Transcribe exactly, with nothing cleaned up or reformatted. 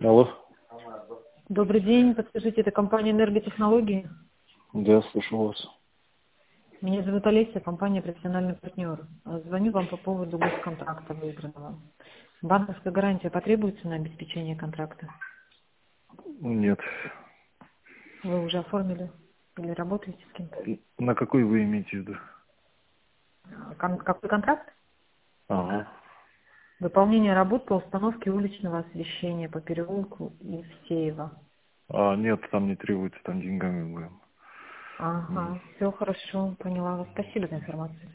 Алло. Добрый день, подскажите, это компания «Энерготехнологии»? Да, слушаю вас. Меня зовут Олеся, компания «Профессиональный партнер». Звоню вам по поводу госконтракта выигранного. Банковская гарантия потребуется на обеспечение контракта? Нет. Вы уже оформили или работаете с кем-то? На какой вы имеете в виду? Кон- какой контракт? Ага. Выполнение работ по установке уличного освещения по переулку Евсеева. А, нет, там не требуется, там деньгами будем. Ага, все хорошо, поняла вас. Спасибо за информацию.